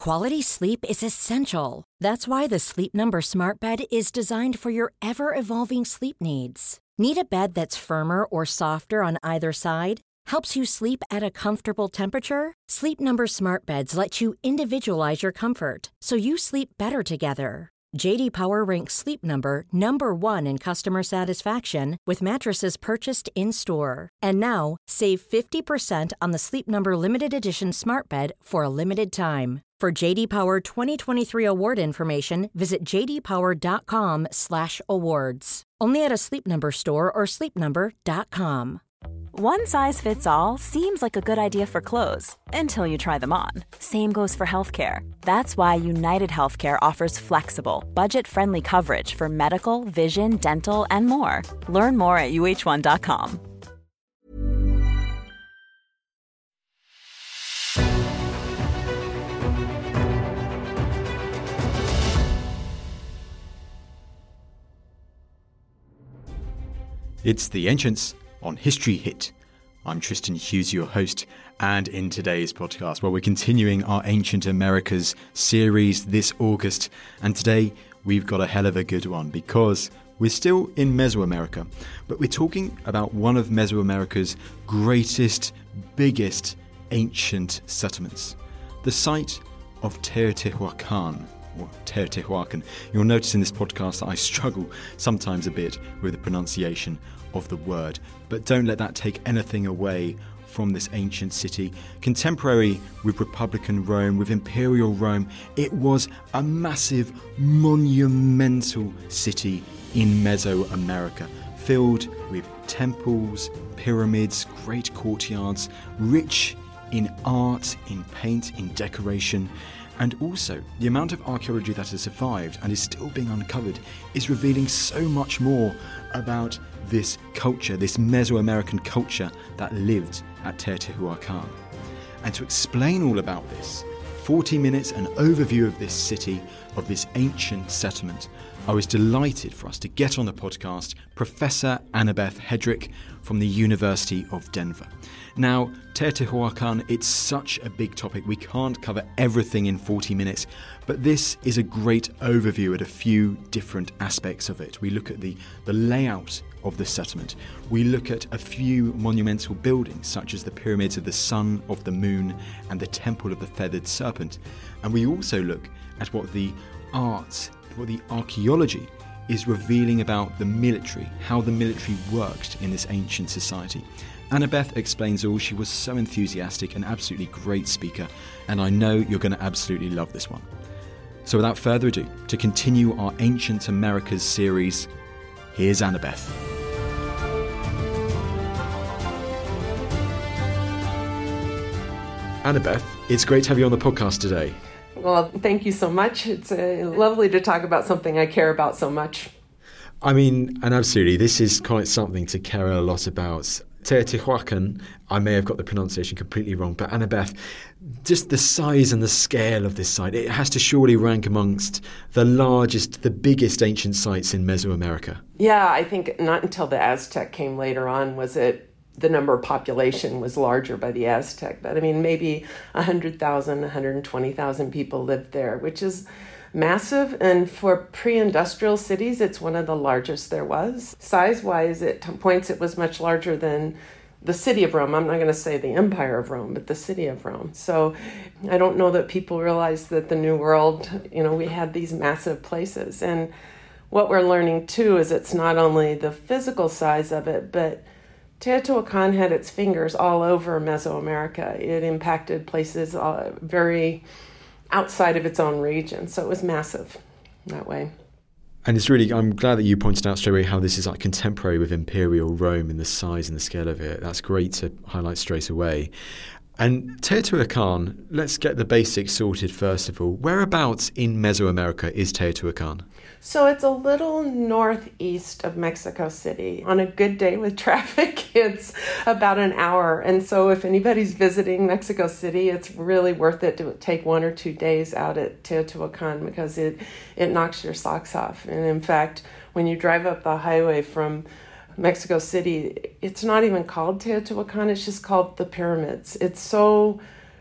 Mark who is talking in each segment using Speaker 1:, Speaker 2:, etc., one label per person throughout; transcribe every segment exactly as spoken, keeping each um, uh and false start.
Speaker 1: Quality sleep is essential. That's why the Sleep Number Smart Bed is designed for your ever-evolving sleep needs. Need a bed that's firmer or softer on either side? Helps you sleep at a comfortable temperature? Sleep Number Smart Beds let you individualize your comfort, so you sleep better together. J D Power ranks Sleep Number number one in customer satisfaction with mattresses purchased in-store. And now, save fifty percent on the Sleep Number Limited Edition Smart Bed for a limited time. For J D Power twenty twenty-three award information, visit j d power dot com slash awards. Only at a Sleep Number store or sleep number dot com.
Speaker 2: One size fits all seems like a good idea for clothes until you try them on. Same goes for healthcare. That's why United Healthcare offers flexible, budget-friendly coverage for medical, vision, dental, and more. Learn more at u h one dot com.
Speaker 3: It's The Ancients on History Hit. I'm Tristan Hughes, your host, and in today's podcast, well, we're continuing our Ancient Americas series this August, and today we've got a hell of a good one because we're still in Mesoamerica, but we're talking about one of Mesoamerica's greatest, biggest ancient settlements, the site of Teotihuacan. Or Teotihuacan. You'll notice in this podcast that I struggle sometimes a bit with the pronunciation of the word, but don't let that take anything away from this ancient city. Contemporary with Republican Rome, with Imperial Rome, it was a massive, monumental city in Mesoamerica, filled with temples, pyramids, great courtyards, rich in art, in paint, in decoration. And also, the amount of archaeology that has survived and is still being uncovered is revealing so much more about this culture, this Mesoamerican culture that lived at Teotihuacan. And to explain all about this, forty minutes, an overview of this city, of this ancient settlement, I was delighted for us to get on the podcast Professor Annabeth Hedrick from the University of Denver. Now, Teotihuacan, it's such a big topic, we can't cover everything in forty minutes, but this is a great overview at a few different aspects of it. We look at the, the layout of the settlement. We look at a few monumental buildings, such as the Pyramids of the Sun, of the Moon, and the Temple of the Feathered Serpent. And we also look at what the art, what the archaeology is revealing about the military, how the military worked in this ancient society. Annabeth explains all. She was so enthusiastic, an absolutely great speaker, and I know you're going to absolutely love this one. So without further ado, to continue our Ancient Americas series, here's Annabeth. Annabeth, it's great to have you on the podcast today.
Speaker 4: Well, thank you so much. It's uh, lovely to talk about something I care about so much.
Speaker 3: I mean, and absolutely, this is quite something to care a lot about. Teotihuacan, I may have got the pronunciation completely wrong, but Annabeth, just the size and the scale of this site, it has to surely rank amongst the largest, the biggest ancient sites in Mesoamerica.
Speaker 4: Yeah, I think not until the Aztec came later on was it the number of population was larger by the Aztec. But I mean, maybe one hundred thousand, one hundred twenty thousand people lived there, which is massive. And for pre-industrial cities, it's one of the largest there was. Size-wise, at points, it was much larger than the city of Rome. I'm not going to say the Empire of Rome, but the city of Rome. So I don't know that people realize that the New World, you know, we had these massive places. And what we're learning, too, is it's not only the physical size of it, but Teotihuacan had its fingers all over Mesoamerica. It impacted places uh, very outside of its own region. So it was massive that way.
Speaker 3: And it's really, I'm glad that you pointed out straight away how this is like contemporary with Imperial Rome and the size and the scale of it. That's great to highlight straight away. And Teotihuacan, let's get the basics sorted first of all. Whereabouts in Mesoamerica is Teotihuacan?
Speaker 4: So it's a little northeast of Mexico City. On a good day with traffic, it's about an hour. And so if anybody's visiting Mexico City, it's really worth it to take one or two days out at Teotihuacan because it, it knocks your socks off. And in fact, when you drive up the highway from Mexico City, it's not even called Teotihuacan, it's just called the Pyramids. It's so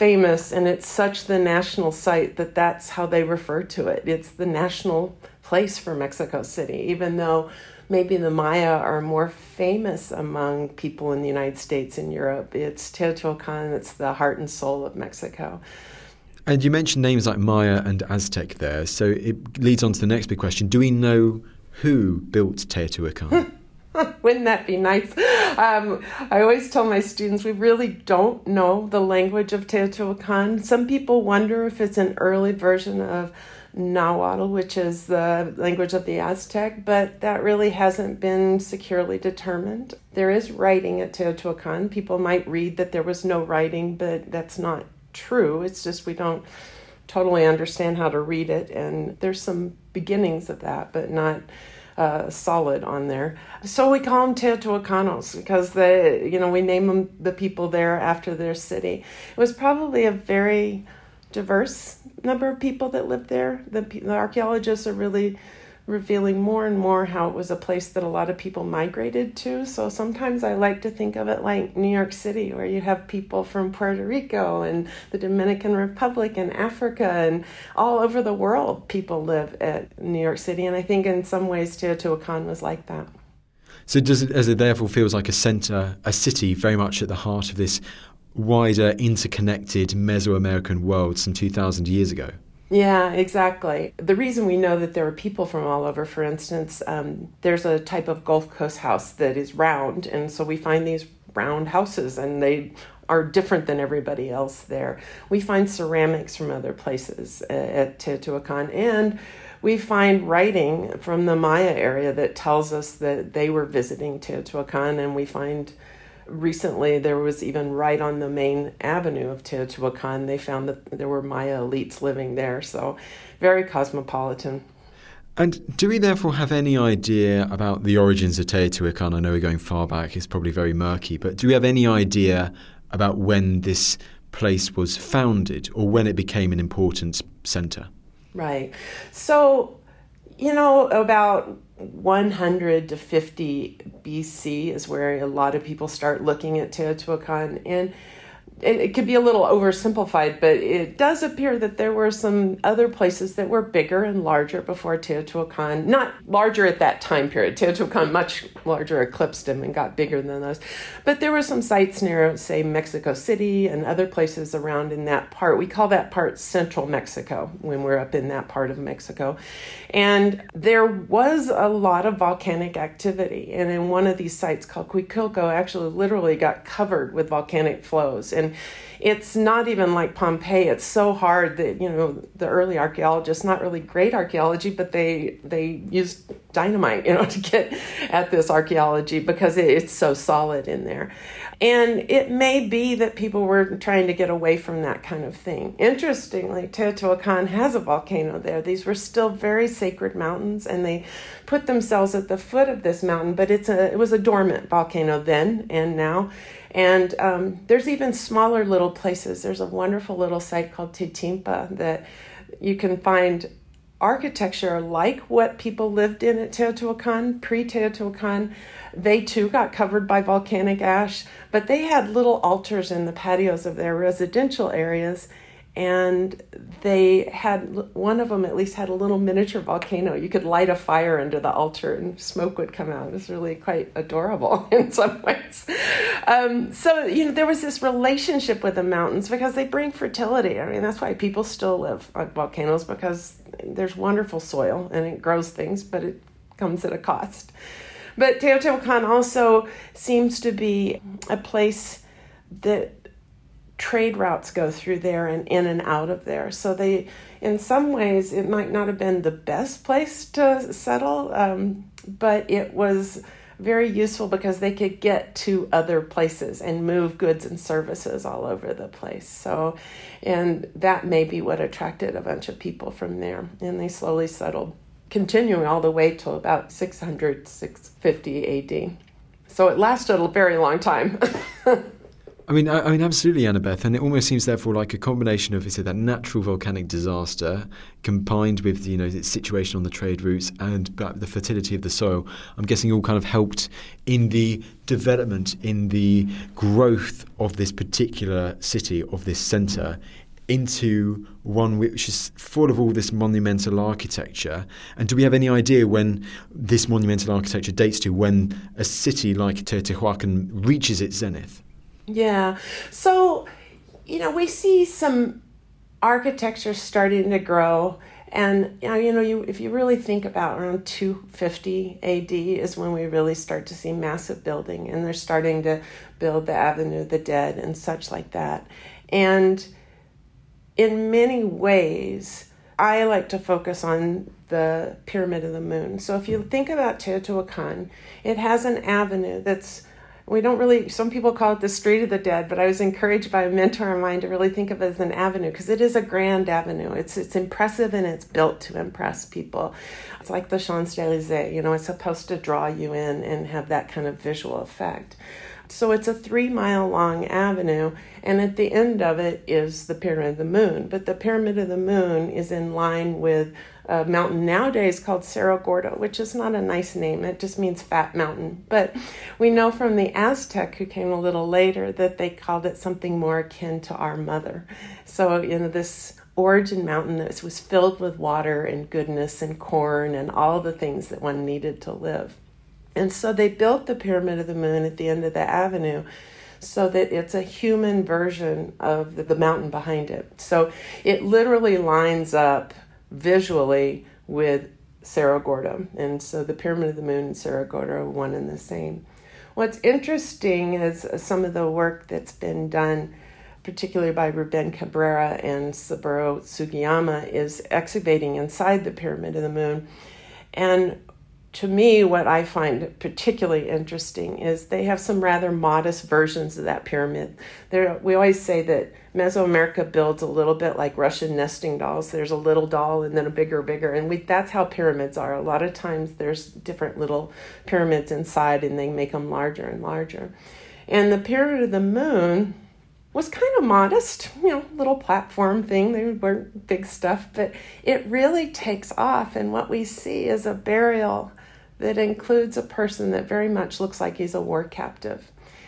Speaker 4: famous and it's such the national site that that's how they refer to it. It's the national place for Mexico City, even though maybe the Maya are more famous among people in the United States and Europe. It's Teotihuacan, it's the heart and soul of Mexico.
Speaker 3: And you mentioned names like Maya and Aztec there, so it leads on to the next big question. Do we know who built Teotihuacan?
Speaker 4: Wouldn't that be nice? Um, I always tell my students we really don't know the language of Teotihuacan. Some people wonder if it's an early version of Nahuatl, which is the language of the Aztec, but that really hasn't been securely determined. There is writing at Teotihuacan. People might read that there was no writing, but that's not true. It's just we don't totally understand how to read it, and there's some beginnings of that, but not Uh, solid on there. So we call them Teotihuacanos because they, you know, we name them the people there after their city. It was probably a very diverse number of people that lived there. The, the archaeologists are really revealing more and more how it was a place that a lot of people migrated to. So sometimes I like to think of it like New York City, where you have people from Puerto Rico and the Dominican Republic and Africa and all over the world. People live at New York City, and I think in some ways Teotihuacan was like that.
Speaker 3: So does it, as it therefore feels like a centre, a city very much at the heart of this wider, interconnected Mesoamerican world some two thousand years ago?
Speaker 4: Yeah, exactly. The reason we know that there are people from all over, for instance, um, there's a type of Gulf Coast house that is round, and so we find these round houses, and they are different than everybody else there. We find ceramics from other places at Teotihuacan, and we find writing from the Maya area that tells us that they were visiting Teotihuacan, and we find recently there was even right on the main avenue of Teotihuacan, they found that there were Maya elites living there, so very cosmopolitan.
Speaker 3: And do we therefore have any idea about the origins of Teotihuacan? I know we're going far back, it's probably very murky, but do we have any idea about when this place was founded or when it became an important centre?
Speaker 4: Right. So, you know, about one hundred to fifty B C is where a lot of people start looking at Teotihuacan, and it, it could be a little oversimplified, but it does appear that there were some other places that were bigger and larger before Teotihuacan. Not larger at that time period. Teotihuacan much larger, eclipsed him and got bigger than those. But there were some sites near, say, Mexico City and other places around in that part. We call that part Central Mexico when we're up in that part of Mexico. And there was a lot of volcanic activity. And in one of these sites called Cuicuilco, actually literally got covered with volcanic flows. And it's not even like Pompeii. It's so hard that, you know, the early archaeologists, not really great archaeology, but they they used dynamite, you know, to get at this archaeology because it, it's so solid in there. And it may be that people were trying to get away from that kind of thing. Interestingly, Teotihuacan has a volcano there. These were still very sacred mountains, and they put themselves at the foot of this mountain, but it's a it was a dormant volcano then and now. And um, there's even smaller little places. There's a wonderful little site called Titimpa that you can find architecture like what people lived in at Teotihuacan, pre-Teotihuacan. They too got covered by volcanic ash, but they had little altars in the patios of their residential areas, and they had, one of them at least had a little miniature volcano. You could light a fire under the altar and smoke would come out. It was really quite adorable in some ways. Um, so, you know, there was this relationship with the mountains because they bring fertility. I mean, that's why people still live on volcanoes, because there's wonderful soil and it grows things, but it comes at a cost. But Teotihuacan also seems to be a place that trade routes go through there and in and out of there. So they, in some ways, it might not have been the best place to settle, um, but it was very useful because they could get to other places and move goods and services all over the place. So, and that may be what attracted a bunch of people from there. And they slowly settled, continuing all the way till about six hundred, six fifty A D. So it lasted a very long time.
Speaker 3: I mean, I, I mean, absolutely, Annabeth, and it almost seems therefore like a combination of, you said, that natural volcanic disaster combined with, you know, its situation on the trade routes and the fertility of the soil. I'm guessing all kind of helped in the development, in the growth of this particular city, of this centre, into one which is full of all this monumental architecture. And do we have any idea when this monumental architecture dates to, when a city like Teotihuacan reaches its zenith?
Speaker 4: Yeah. So, you know, we see some architecture starting to grow. And, you know, you know, you if you really think about around two fifty A D is when we really start to see massive building. And they're starting to build the Avenue of the Dead and such like that. And in many ways, I like to focus on the Pyramid of the Moon. So if you think about Teotihuacan, it has an avenue that's, we don't really, some people call it the Street of the Dead, but I was encouraged by a mentor of mine to really think of it as an avenue, because it is a grand avenue. It's it's impressive, and it's built to impress people. It's like the Champs-Élysées, you know, it's supposed to draw you in and have that kind of visual effect. So it's a three-mile long avenue, and at the end of it is the Pyramid of the Moon. But the Pyramid of the Moon is in line with a mountain nowadays called Cerro Gordo, which is not a nice name. It just means fat mountain. But we know from the Aztec, who came a little later, that they called it something more akin to our mother. So, you know, this origin mountain that was filled with water and goodness and corn and all the things that one needed to live. And so they built the Pyramid of the Moon at the end of the avenue so that it's a human version of the, the mountain behind it. So it literally lines up visually with Cerro Gordo. And so the Pyramid of the Moon and Cerro Gordo are one and the same. What's interesting is some of the work that's been done, particularly by Ruben Cabrera and Saburo Sugiyama, is excavating inside the Pyramid of the Moon. And to me, what I find particularly interesting is they have some rather modest versions of that pyramid. There, we always say that Mesoamerica builds a little bit like Russian nesting dolls. There's a little doll and then a bigger, bigger. And we, that's how pyramids are. A lot of times there's different little pyramids inside, and they make them larger and larger. And the Pyramid of the Moon was kind of modest, you know, little platform thing. They weren't big stuff, but it really takes off. And what we see is a burial that includes a person that very much looks like he's a war captive.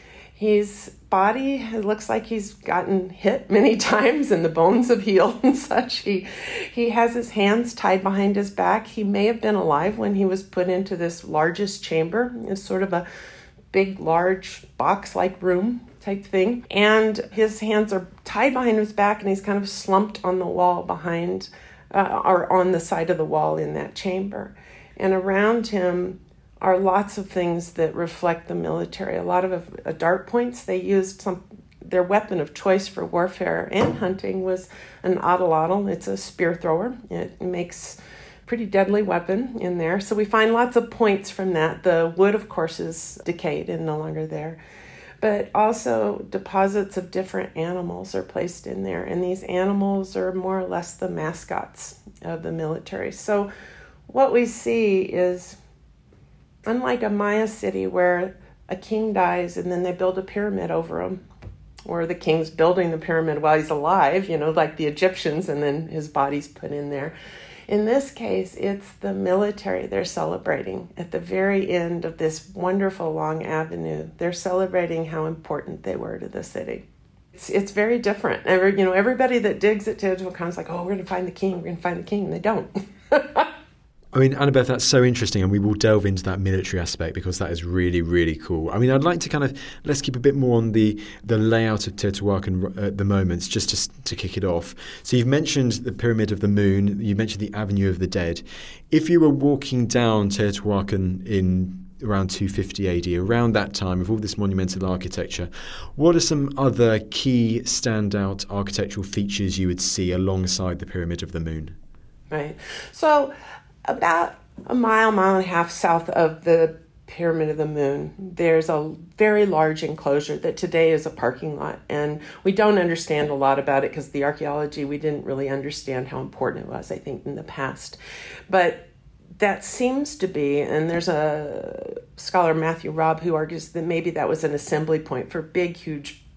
Speaker 4: His body looks like he's gotten hit many times and the bones have healed and such. He he has his hands tied behind his back. He may have been alive when he was put into this largest chamber. It's sort of a big, large box-like room type thing. And his hands are tied behind his back, and he's kind of slumped on the wall behind, uh, or on the side of the wall in that chamber. And around him are lots of things that reflect the military. A lot of uh, dart points. They used some, their weapon of choice for warfare and hunting was an atlatl. It's a spear thrower. It makes pretty deadly weapon in there. So we find lots of points from that. The wood, of course, is decayed and no longer there. But also deposits of different animals are placed in there. And these animals are more or less the mascots of the military. So what we see is, unlike a Maya city where a king dies and then they build a pyramid over him, or the king's building the pyramid while he's alive, you know, like the Egyptians, and then his body's put in there. In this case, it's the military they're celebrating at the very end of this wonderful long avenue. They're celebrating how important they were to the city. It's it's very different. Every, you know, everybody that digs at Teotihuacan is like, oh, we're going to find the king, we're going to find the king, and they don't.
Speaker 3: I mean, Annabeth, that's so interesting, and we will delve into that military aspect because that is really, really cool. I mean, I'd like to kind of, let's keep a bit more on the, the layout of Teotihuacan at the moment, just to, to kick it off. So you've mentioned the Pyramid of the Moon, you mentioned the Avenue of the Dead. If you were walking down Teotihuacan in around two fifty A D, around that time, with all this monumental architecture, what are some other key standout architectural features you would see alongside the Pyramid of the Moon?
Speaker 4: Right. So about a mile, mile and a half south of the Pyramid of the Moon, there's a very large enclosure that today is a parking lot. And we don't understand a lot about it because the archaeology, we didn't really understand how important it was, I think, in the past. But that seems to be, and there's a scholar, Matthew Robb, who argues that maybe that was an assembly point for big, huge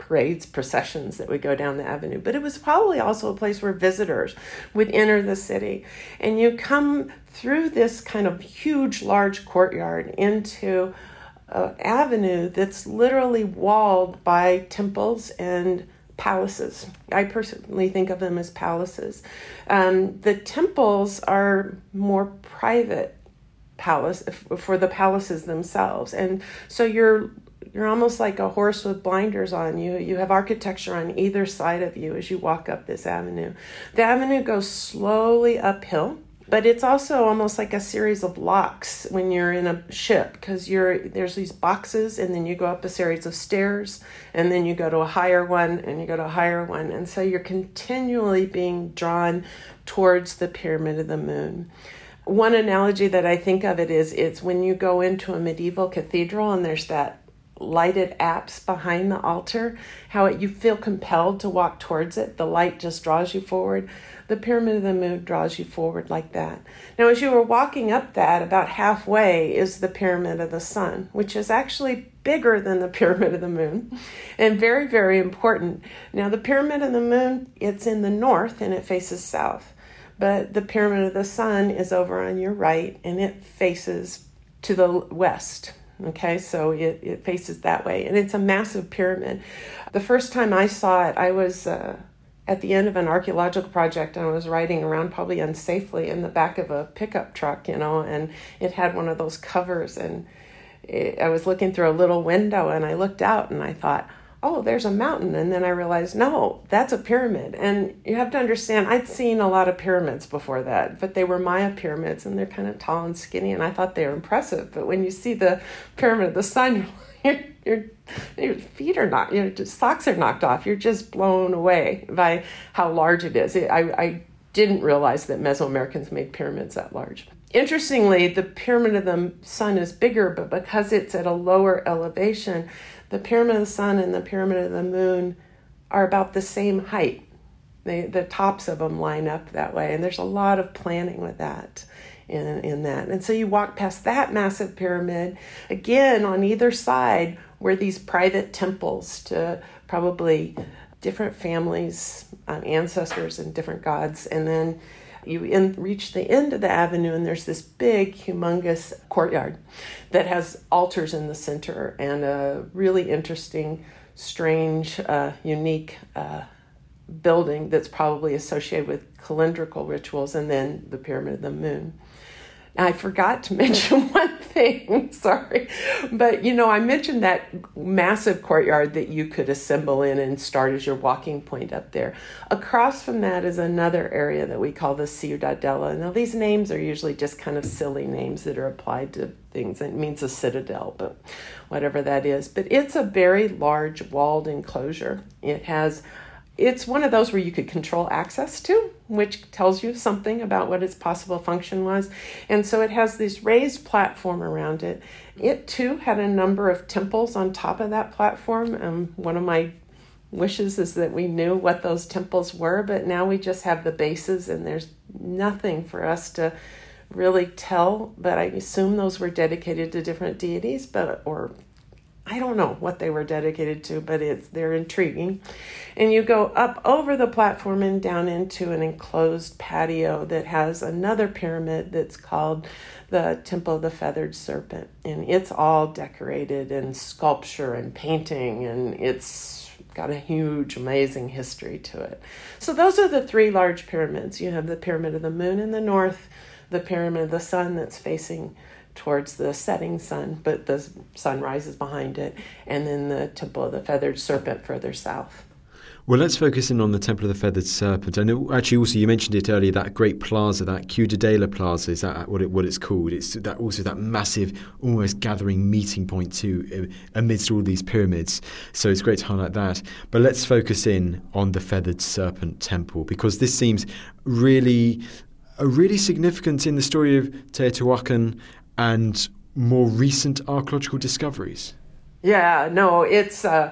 Speaker 4: parades, processions that would go down the avenue. But it was probably also a place where visitors would enter the city. And you come through this kind of huge, large courtyard into an avenue that's literally walled by temples and palaces. I personally think of them as palaces. Um, the temples are more private palace for the palaces themselves, and so you're you're almost like a horse with blinders on. You you have architecture on either side of you as you walk up this avenue. The avenue goes slowly uphill, but it's also almost like a series of locks when you're in a ship, because you're there's these boxes, and then you go up a series of stairs, and then you go to a higher one, and you go to a higher one, and so you're continually being drawn towards the Pyramid of the Moon. One analogy that I think of it is it's when you go into a medieval cathedral and there's that lighted apse behind the altar, how it, you feel compelled to walk towards it. The light just draws you forward. The Pyramid of the Moon draws you forward like that. Now, as you were walking up that, about halfway is the Pyramid of the Sun, which is actually bigger than the Pyramid of the Moon and very, very important. Now, the Pyramid of the Moon, it's in the north and it faces south. But the Pyramid of the Sun is over on your right, and it faces to the west. Okay, so it, it faces that way, and it's a massive pyramid. The first time I saw it, I was uh, at the end of an archaeological project, and I was riding around probably unsafely in the back of a pickup truck, you know, and it had one of those covers, and it, I was looking through a little window, and I looked out, and I thought, oh, there's a mountain. And then I realized, no, that's a pyramid. And you have to understand, I'd seen a lot of pyramids before that, but they were Maya pyramids, and they're kind of tall and skinny, and I thought they were impressive. But when you see the Pyramid of the Sun, your, your, your feet are knocked, your socks are knocked off. You're just blown away by how large it is. I, I didn't realize that Mesoamericans made pyramids that large. Interestingly, the Pyramid of the Sun is bigger, but because it's at a lower elevation, the Pyramid of the Sun and the Pyramid of the Moon are about the same height. They, the tops of them line up that way, and there's a lot of planning with that in, in that. And so you walk past that massive pyramid. Again, on either side were these private temples to probably different families, um, ancestors, and different gods. And then you in, reach the end of the avenue, and there's this big, humongous courtyard that has altars in the center and a really interesting, strange, uh, unique uh, building that's probably associated with calendrical rituals, and then the Pyramid of the Moon. I forgot to mention one thing, sorry, but you know, I mentioned that massive courtyard that you could assemble in and start as your walking point up there. Across from that is another area that we call the Ciudadela. Now, these names are usually just kind of silly names that are applied to things. It means a citadel, but whatever that is. But it's a very large walled enclosure. It has It's one of those where you could control access to, which tells you something about what its possible function was. And so it has this raised platform around it. It, too, had a number of temples on top of that platform. Um, one of my wishes is that we knew what those temples were, but now we just have the bases, and there's nothing for us to really tell. But I assume those were dedicated to different deities, but or I don't know what they were dedicated to, but it's they're intriguing. And you go up over the platform and down into an enclosed patio that has another pyramid that's called the Temple of the Feathered Serpent. And it's all decorated in sculpture and painting, and it's got a huge, amazing history to it. So those are the three large pyramids. You have the Pyramid of the Moon in the north, the Pyramid of the Sun that's facing towards the setting sun, but the sun rises behind it, and then the Temple of the Feathered Serpent further south.
Speaker 3: Well, let's focus in on the Temple of the Feathered Serpent. And actually, also, you mentioned it earlier, that great plaza, that Ciudadela Plaza, is that what, it, what it's called? It's that also that massive, almost gathering meeting point too, amidst all these pyramids. So it's great to highlight that. But let's focus in on the Feathered Serpent Temple, because this seems really, uh, really significant in the story of Teotihuacan and more recent archaeological discoveries.
Speaker 4: Yeah, no, it's uh,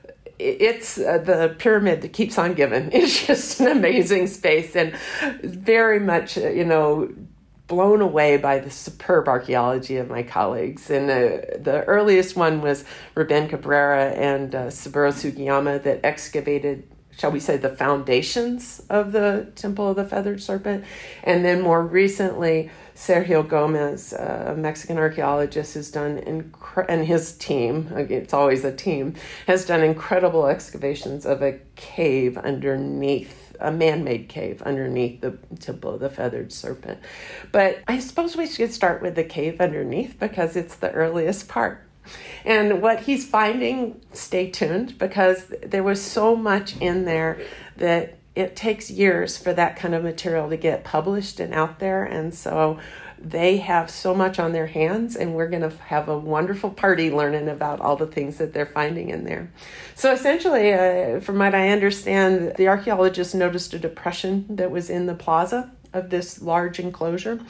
Speaker 4: it's uh, the pyramid that keeps on giving. It's just an amazing space, and very much, uh, you know, blown away by the superb archaeology of my colleagues. And uh, the earliest one was Ruben Cabrera and uh, Saburo Sugiyama that excavated, shall we say, the foundations of the Temple of the Feathered Serpent. And then more recently, Sergio Gomez, a Mexican archaeologist, has done, incre- and his team, it's always a team, has done incredible excavations of a cave underneath, a man-made cave underneath the Temple of the Feathered Serpent. But I suppose we should start with the cave underneath because it's the earliest part. And what he's finding, stay tuned, because there was so much in there that it takes years for that kind of material to get published and out there. And so they have so much on their hands, and we're going to have a wonderful party learning about all the things that they're finding in there. So essentially, uh, from what I understand, the archaeologists noticed a depression that was in the plaza of this large enclosure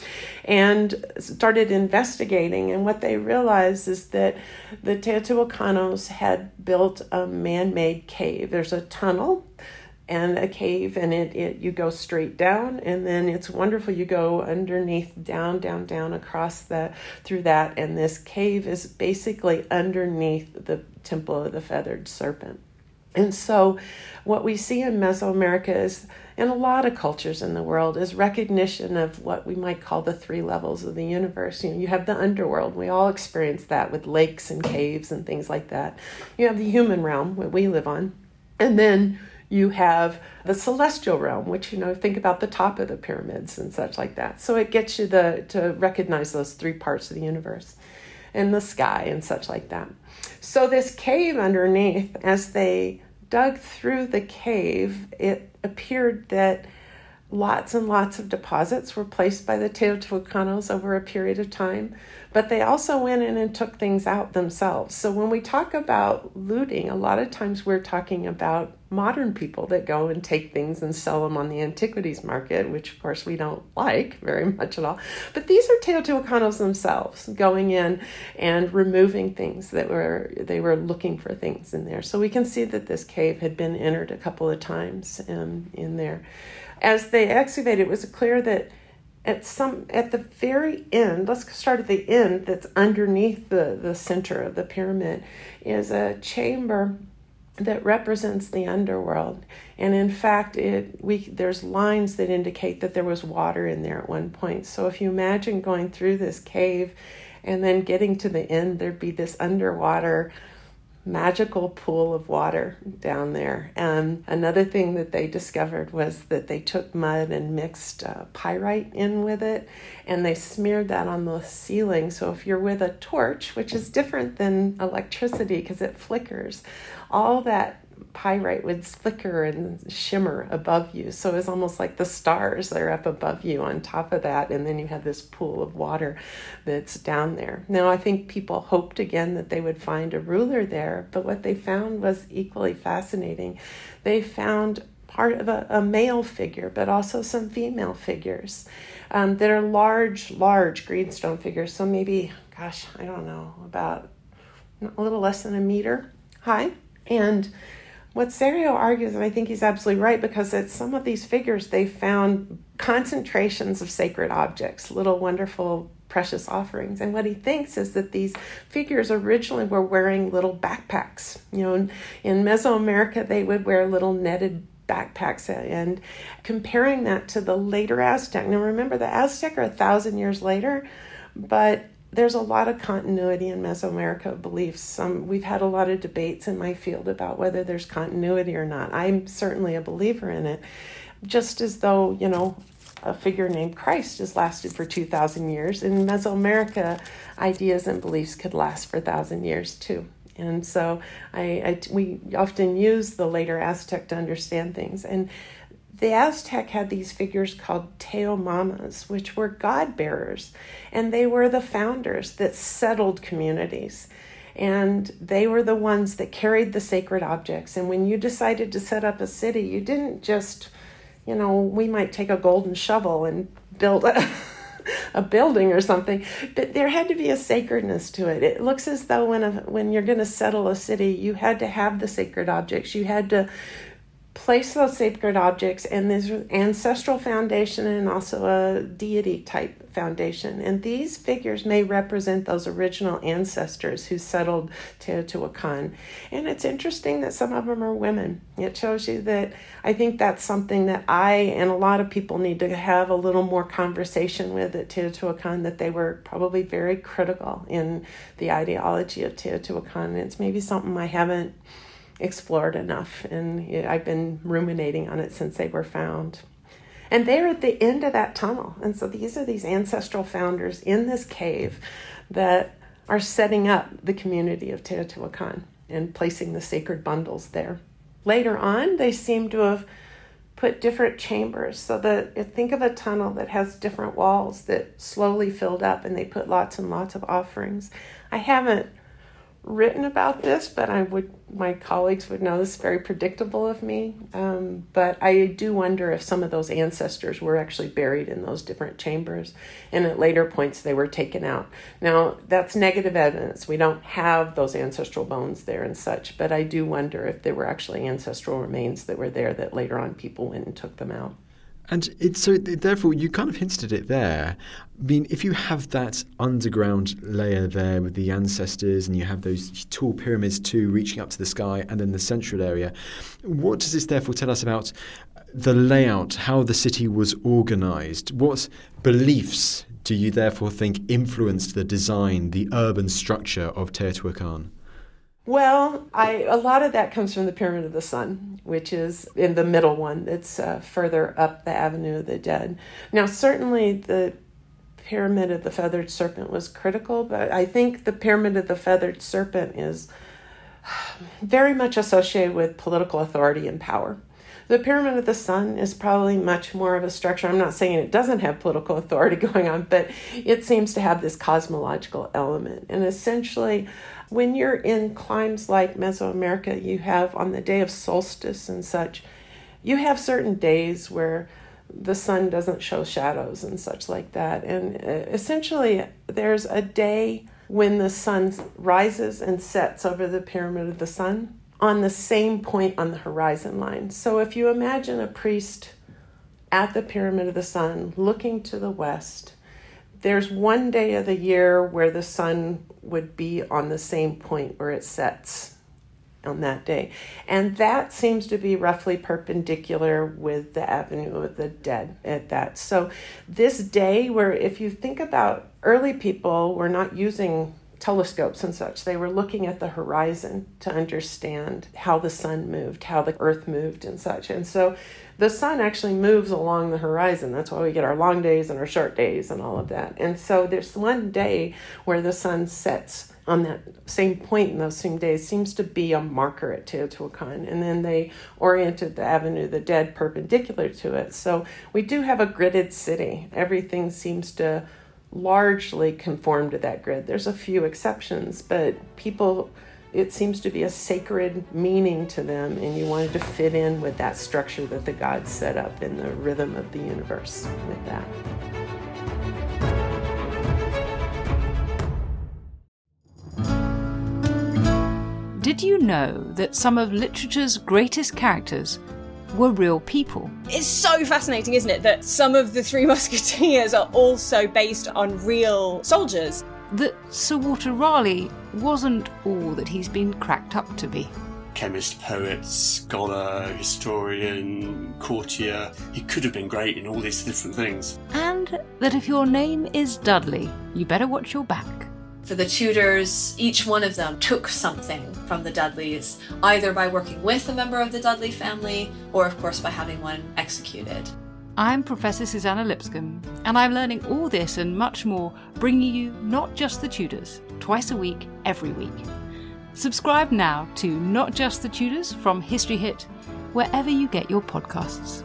Speaker 4: and started investigating. And what they realized is that the Teotihuacanos had built a man-made cave. There's a tunnel and a cave, and it, it you go straight down, and then it's wonderful. You go underneath, down, down, down across the through that, and this cave is basically underneath the Temple of the Feathered Serpent. And so what we see in Mesoamerica is, in a lot of cultures in the world, is recognition of what we might call the three levels of the universe. You know, you have the underworld. We all experience that with lakes and caves and things like that. You have the human realm, what we live on. And then you have the celestial realm, which, you know, think about the top of the pyramids and such like that. So it gets you the to recognize those three parts of the universe and the sky and such like that. So this cave underneath, as they dug through the cave, it appeared that lots and lots of deposits were placed by the Teotihuacanos over a period of time, but they also went in and took things out themselves. So when we talk about looting, a lot of times we're talking about modern people that go and take things and sell them on the antiquities market, which of course we don't like very much at all. But these are Teotihuacanos themselves going in and removing things that were, they were looking for things in there. So we can see that this cave had been entered a couple of times um, in there. As they excavated, it was clear that at some at the very end, let's start at the end that's underneath the, the center of the pyramid, is a chamber that represents the underworld. And in fact, it we there's lines that indicate that there was water in there at one point. So if you imagine going through this cave and then getting to the end, there'd be this underwater magical pool of water down there. And another thing that they discovered was that they took mud and mixed uh, pyrite in with it, and they smeared that on the ceiling. So if you're with a torch, which is different than electricity because it flickers, all that pyrite would flicker and shimmer above you. So it's almost like the stars are up above you on top of that, and then you have this pool of water that's down there. Now, I think people hoped again that they would find a ruler there, but what they found was equally fascinating. They found part of a, a male figure, but also some female figures um, that are large, large greenstone figures. So maybe, gosh, I don't know, about a little less than a meter high. And what Sergio argues, and I think he's absolutely right, because at some of these figures, they found concentrations of sacred objects, little wonderful precious offerings. And what he thinks is that these figures originally were wearing little backpacks. You know, in, in Mesoamerica, they would wear little netted backpacks, and comparing that to the later Aztec. Now remember, the Aztec are a thousand years later, but there's a lot of continuity in Mesoamerica beliefs. Some, we've had a lot of debates in my field about whether there's continuity or not. I'm certainly a believer in it, just as though, you know, a figure named Christ has lasted for two thousand years. In Mesoamerica, ideas and beliefs could last for one thousand years too. And so I, I, we often use the later Aztec to understand things. And the Aztec had these figures called Teomamas, which were God bearers, and they were the founders that settled communities. And they were the ones that carried the sacred objects. And when you decided to set up a city, you didn't just, you know, we might take a golden shovel and build a, a building or something, but there had to be a sacredness to it. It looks as though when a, when you're going to settle a city, you had to have the sacred objects. You had to place those sacred objects, and there's an ancestral foundation and also a deity type foundation. And these figures may represent those original ancestors who settled Teotihuacan. And it's interesting that some of them are women. It shows you that I think that's something that I and a lot of people need to have a little more conversation with at Teotihuacan, that they were probably very critical in the ideology of Teotihuacan. And it's maybe something I haven't explored enough, and I've been ruminating on it since they were found. And they're at the end of that tunnel, and so these are these ancestral founders in this cave that are setting up the community of Teotihuacan and placing the sacred bundles there. Later on, they seem to have put different chambers, so that think of a tunnel that has different walls that slowly filled up, and they put lots and lots of offerings. I haven't written about this, but I would, my colleagues would know this is very predictable of me. Um, but I do wonder if some of those ancestors were actually buried in those different chambers, and at later points they were taken out. Now, that's negative evidence. We don't have those ancestral bones there and such, but I do wonder if there were actually ancestral remains that were there that later on people went and took them out.
Speaker 3: And it's so therefore you kind of hinted at it there. I mean, if you have that underground layer there with the ancestors, and you have those tall pyramids too reaching up to the sky, and then the central area, what does this therefore tell us about the layout, how the city was organized? What beliefs do you therefore think influenced the design, the urban structure of Teotihuacan?
Speaker 4: Well, I, a lot of that comes from the Pyramid of the Sun, which is in the middle one that's uh, further up the Avenue of the Dead. Now, certainly the Pyramid of the Feathered Serpent was critical, but I think the Pyramid of the Feathered Serpent is very much associated with political authority and power. The Pyramid of the Sun is probably much more of a structure. I'm not saying it doesn't have political authority going on, but it seems to have this cosmological element. And essentially, when you're in climes like Mesoamerica, you have on the day of solstice and such, you have certain days where the sun doesn't show shadows and such like that. And essentially, there's a day when the sun rises and sets over the Pyramid of the Sun on the same point on the horizon line. So if you imagine a priest at the Pyramid of the Sun looking to the west, there's one day of the year where the sun would be on the same point where it sets on that day. And that seems to be roughly perpendicular with the Avenue of the Dead at that. So this day where, if you think about early people were not using telescopes and such, they were looking at the horizon to understand how the sun moved, how the earth moved and such. And so the sun actually moves along the horizon. That's why we get our long days and our short days and all of that. And so there's one day where the sun sets on that same point in those same days, seems to be a marker at Teotihuacan. And then they oriented the Avenue of the Dead perpendicular to it. So we do have a gridded city. Everything seems to largely conform to that grid. There's a few exceptions, but people, it seems to be a sacred meaning to them, and you wanted to fit in with that structure that the gods set up in the rhythm of the universe with that.
Speaker 5: Did you know that some of literature's greatest characters were real people?
Speaker 6: It's so fascinating, isn't it, that some of the Three Musketeers are also based on real soldiers.
Speaker 5: That Sir Walter Raleigh wasn't all that he's been cracked up to be.
Speaker 7: Chemist, poet, scholar, historian, courtier. He could have been great in all these different things.
Speaker 5: And that if your name is Dudley, you better watch your back.
Speaker 8: For the Tudors, each one of them took something from the Dudleys, either by working with a member of the Dudley family, or of course by having one executed.
Speaker 5: I'm Professor Susanna Lipscomb, and I'm learning all this and much more, bringing you Not Just the Tudors, twice a week, every week. Subscribe now to Not Just the Tudors from History Hit, wherever you get your podcasts.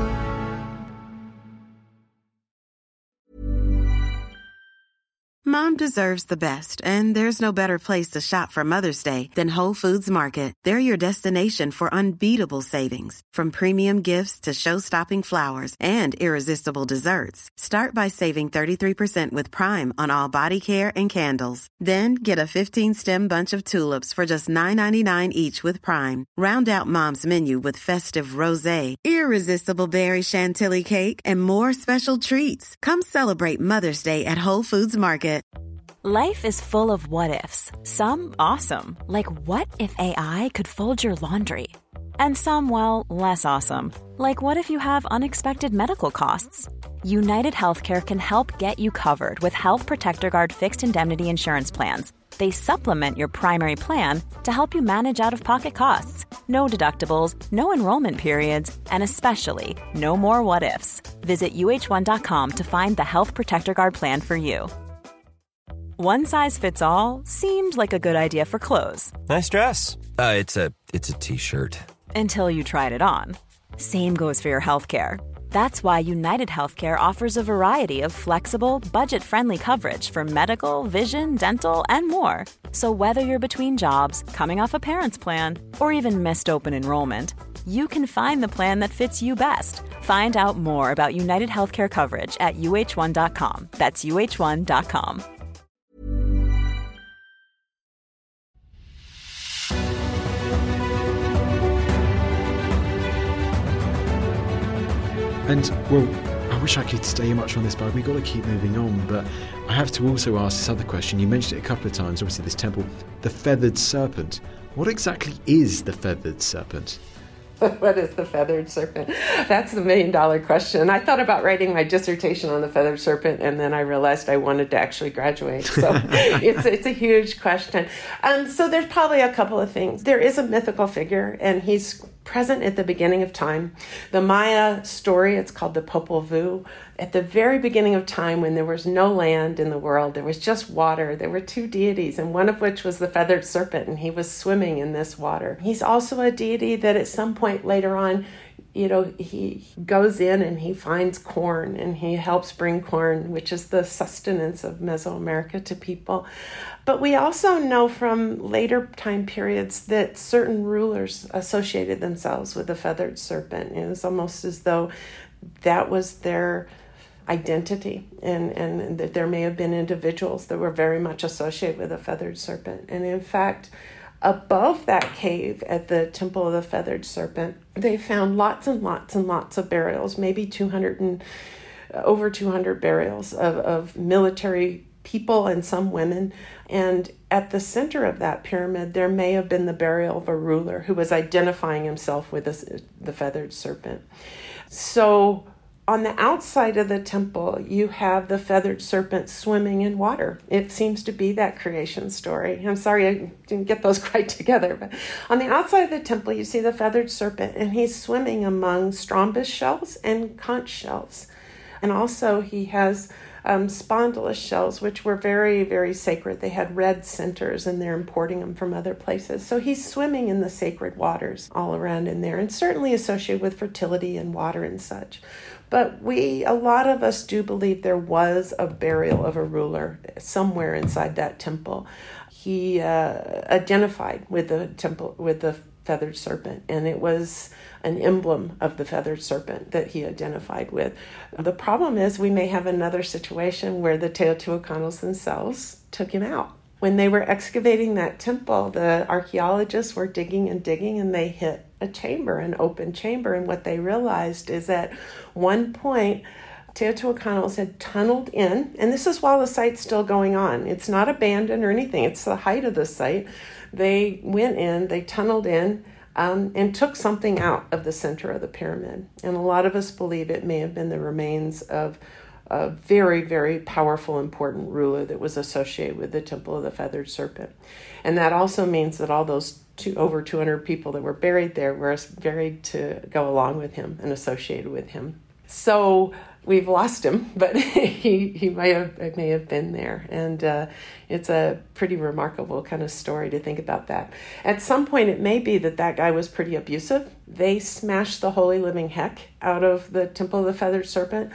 Speaker 9: Mom Mom deserves the best, and there's no better place to shop for Mother's Day than Whole Foods Market. They're your destination for unbeatable savings, from premium gifts to show-stopping flowers and irresistible desserts. Start by saving thirty-three percent with Prime on all body care and candles. Then get a fifteen-stem bunch of tulips for just nine ninety-nine each with Prime. Round out Mom's menu with festive rosé, irresistible berry chantilly cake, and more special treats. Come celebrate Mother's Day at Whole Foods Market.
Speaker 2: Life is full of what-ifs. Some awesome, like what if A I could fold your laundry? And some, well, less awesome, like what if you have unexpected medical costs? United Healthcare can help get you covered with Health Protector Guard fixed indemnity insurance plans. They supplement your primary plan to help you manage out-of-pocket costs. No deductibles, no enrollment periods, and especially no more what-ifs. Visit U H one dot com to find the Health Protector Guard plan for you. One size fits all seemed like a good idea for clothes.
Speaker 10: Nice dress. Uh, it's a it's a t-shirt.
Speaker 2: Until you tried it on. Same goes for your healthcare. That's why United Healthcare offers a variety of flexible, budget-friendly coverage for medical, vision, dental, and more. So whether you're between jobs, coming off a parent's plan, or even missed open enrollment, you can find the plan that fits you best. Find out more about United Healthcare coverage at U H one dot com. That's U H one dot com.
Speaker 3: And, well, I wish I could stay much on this, but we've got to keep moving on. But I have to also ask this other question. You mentioned it a couple of times, obviously, this temple, the feathered serpent. What exactly is the feathered serpent?
Speaker 4: What is the feathered serpent? That's the million dollar question. I thought about writing my dissertation on the feathered serpent, and then I realized I wanted to actually graduate. So it's it's a huge question. Um, so there's probably a couple of things. There is a mythical figure, and he's present at the beginning of time. The Maya story, it's called the Popol Vuh. At the very beginning of time, when there was no land in the world, there was just water. There were two deities, and one of which was the feathered serpent, and he was swimming in this water. He's also a deity that at some point later on, you know, he goes in and he finds corn, and he helps bring corn, which is the sustenance of Mesoamerica, to people. But we also know from later time periods that certain rulers associated themselves with the feathered serpent. It was almost as though that was their identity, and, and that there may have been individuals that were very much associated with a feathered serpent. And in fact, above that cave at the Temple of the Feathered Serpent, they found lots and lots and lots of burials, maybe two hundred and over two hundred burials of, of military people and some women. And at the center of that pyramid, there may have been the burial of a ruler who was identifying himself with this, the feathered serpent. So on the outside of the temple, you have the feathered serpent swimming in water. It seems to be that creation story. I'm sorry I didn't get those quite together, but on the outside of the temple, you see the feathered serpent, and he's swimming among strombus shells and conch shells. And also he has um, spondylus shells, which were very, very sacred. They had red centers, and they're importing them from other places. So he's swimming in the sacred waters all around in there, and certainly associated with fertility and water and such. But we, a lot of us do believe there was a burial of a ruler somewhere inside that temple. He uh, identified with the temple, with the feathered serpent, and it was an emblem of the feathered serpent that he identified with. The problem is we may have another situation where the Teotihuacanos themselves took him out. When they were excavating that temple, the archaeologists were digging and digging, and they hit a chamber, an open chamber. And what they realized is at one point, Teotihuacanos had tunneled in, and this is while the site's still going on. It's not abandoned or anything. It's the height of the site. They went in, they tunneled in, um, and took something out of the center of the pyramid. And a lot of us believe it may have been the remains of a very, very powerful, important ruler that was associated with the Temple of the Feathered Serpent. And that also means that all those two, over two hundred people that were buried there were buried to go along with him and associated with him. So we've lost him, but he, he may have may have been there. And uh, it's a pretty remarkable kind of story to think about that. At some point, it may be that that guy was pretty abusive, they smashed the holy living heck out of the Temple of the Feathered Serpent.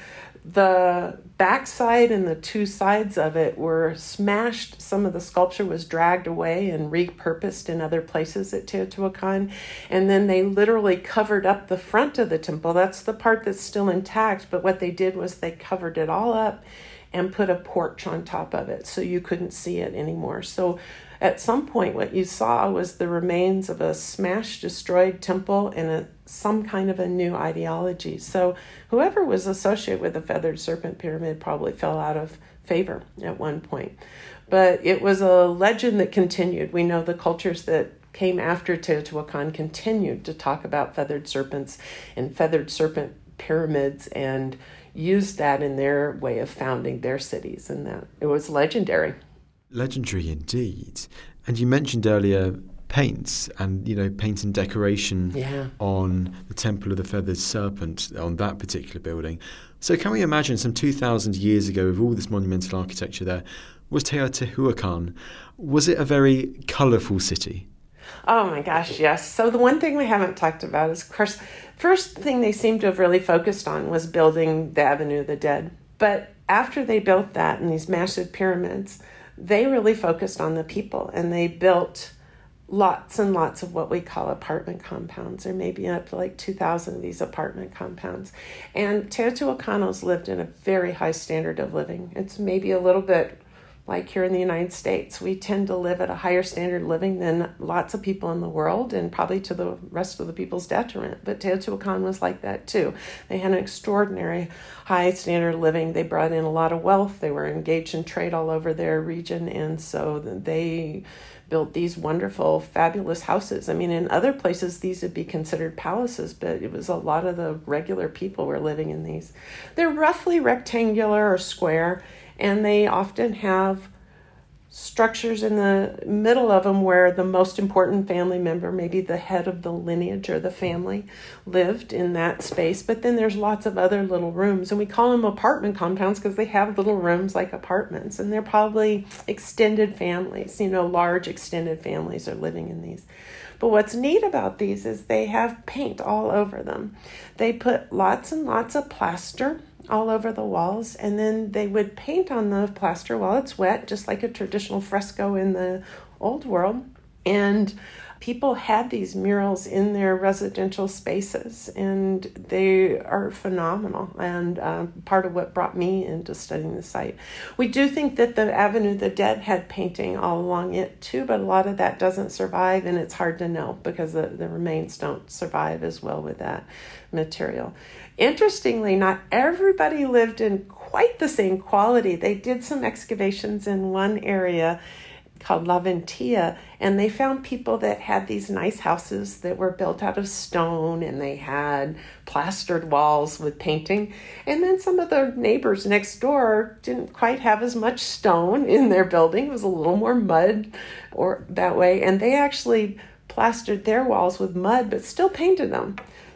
Speaker 4: The backside and the two sides of it were smashed. Some of the sculpture was dragged away and repurposed in other places at Teotihuacan. And then they literally covered up the front of the temple. That's the part that's still intact. But what they did was they covered it all up and put a porch on top of it so you couldn't see it anymore. So at some point, what you saw was the remains of a smashed, destroyed temple and a, some kind of a new ideology. So whoever was associated with the Feathered Serpent Pyramid probably fell out of favor at one point. But it was a legend that continued. We know the cultures that came after Teotihuacan continued to talk about feathered serpents and feathered serpent pyramids and used that in their way of founding their cities. And that it was legendary.
Speaker 3: Legendary indeed. And you mentioned earlier paints and, you know, paint and decoration
Speaker 4: yeah.
Speaker 3: on the Temple of the Feathered Serpent on that particular building. So can we imagine some two thousand years ago with all this monumental architecture there, was Teotihuacan, was it a very colourful city?
Speaker 4: Oh my gosh, yes. So the one thing we haven't talked about is, of course, first thing they seem to have really focused on was building the Avenue of the Dead. But after they built that and these massive pyramids, they really focused on the people, and they built lots and lots of what we call apartment compounds. There may be up to like two thousand of these apartment compounds. And Teotihuacanos lived in a very high standard of living. It's maybe a little bit like here in the United States. We tend to live at a higher standard of living than lots of people in the world, and probably to the rest of the people's detriment. But Teotihuacan was like that too. They had an extraordinary high standard of living. They brought in a lot of wealth. They were engaged in trade all over their region, and so they built these wonderful, fabulous houses. I mean, in other places, these would be considered palaces, but it was a lot of the regular people were living in these. They're roughly rectangular or square, and they often have structures in the middle of them where the most important family member, maybe the head of the lineage or the family, lived in that space. But then there's lots of other little rooms, and we call them apartment compounds because they have little rooms like apartments, and they're probably extended families, you know, large extended families are living in these. But what's neat about these is they have paint all over them. They put lots and lots of plaster all over the walls, and then they would paint on the plaster while it's wet, just like a traditional fresco in the old world. And people had these murals in their residential spaces, and they are phenomenal, and uh, part of what brought me into studying the site. We do think that the Avenue of the Dead had painting all along it too, but a lot of that doesn't survive, and it's hard to know because the, the remains don't survive as well with that material. Interestingly, not everybody lived in quite the same quality. They did some excavations in one area called La Ventilla, and they found people that had these nice houses that were built out of stone, and they had plastered walls with painting. And then some of the neighbors next door didn't quite have as much stone in their building. It was a little more mud or that way, and they actually plastered their walls with mud but still painted them.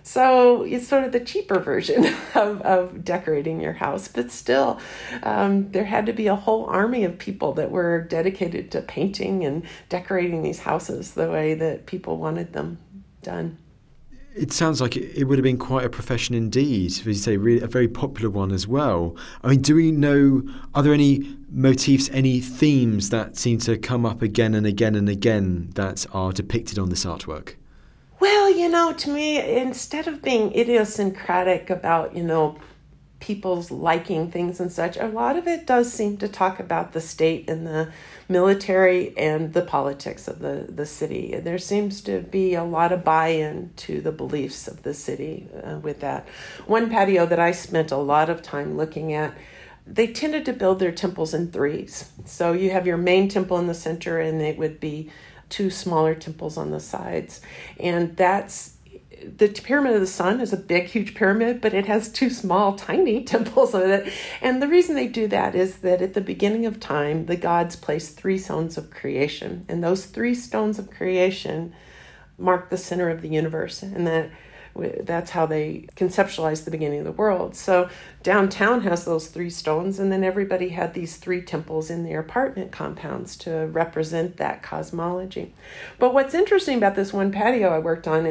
Speaker 4: So it's sort of the cheaper version of, of decorating your house. But still, um, there had to be a whole army of people that were dedicated to painting and decorating these houses the way that people wanted them done.
Speaker 3: It sounds like it, it would have been quite a profession indeed, as you say, really a very popular one as well. I mean, do we know, are there any motifs, any themes that seem to come up again and again and again that are depicted on this artwork?
Speaker 4: Well, you know, to me, instead of being idiosyncratic about, you know, people's liking things and such, a lot of it does seem to talk about the state and the military and the politics of the, the city. There seems to be a lot of buy-in to the beliefs of the city uh, with that. One patio that I spent a lot of time looking at, they tended to build their temples in threes. So you have your main temple in the center, and it would be two smaller temples on the sides. And that's, the Pyramid of the Sun is a big, huge pyramid, but it has two small, tiny temples with it. And the reason they do that is that at the beginning of time, the gods placed three stones of creation. And those three stones of creation mark the center of the universe. And that that's how they conceptualized the beginning of the world. So downtown has those three stones, and then everybody had these three temples in their apartment compounds to represent that cosmology. But what's interesting about this one patio I worked on is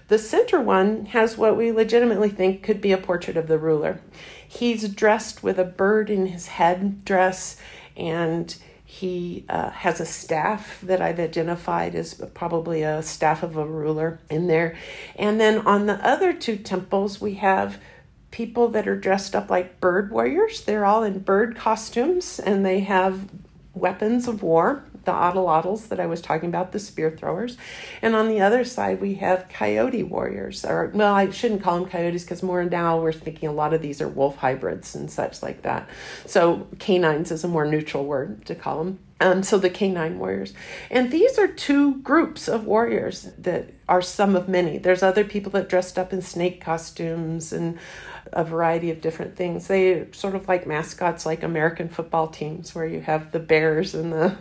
Speaker 4: The center one has what we legitimately think could be a portrait of the ruler. He's dressed with a bird in his head dress, and he uh, has a staff that I've identified as probably a staff of a ruler in there. And then on the other two temples, we have people that are dressed up like bird warriors. They're all in bird costumes, and they have weapons of war, the atlatls that I was talking about, the spear throwers. And on the other side, we have coyote warriors. Or, well, I shouldn't call them coyotes because more now we're thinking a lot of these are wolf hybrids and such like that. So canines is a more neutral word to call them. Um, so the canine warriors. And these are two groups of warriors that are some of many. There's other people that dressed up in snake costumes and a variety of different things. They sort of like mascots like American football teams where you have the Bears and the,